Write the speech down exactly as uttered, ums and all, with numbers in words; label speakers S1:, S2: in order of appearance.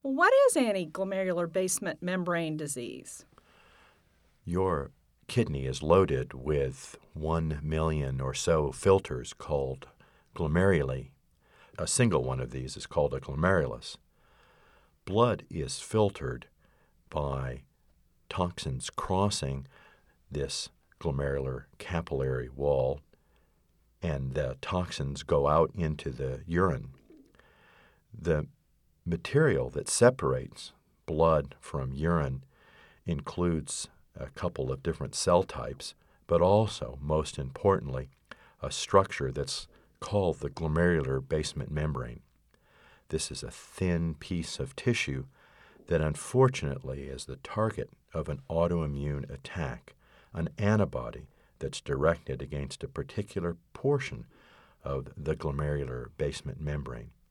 S1: What is antiglomerular basement membrane disease?
S2: Your kidney is loaded with one million or so filters called glomeruli. A single one of these is called a glomerulus. Blood is filtered by toxins crossing this glomerular capillary wall, and the toxins go out into the urine. The material that separates blood from urine includes a couple of different cell types, but also, most importantly, a structure that's called the glomerular basement membrane. This is a thin piece of tissue that unfortunately is the target of an autoimmune attack, an antibody that's directed against a particular portion of the glomerular basement membrane.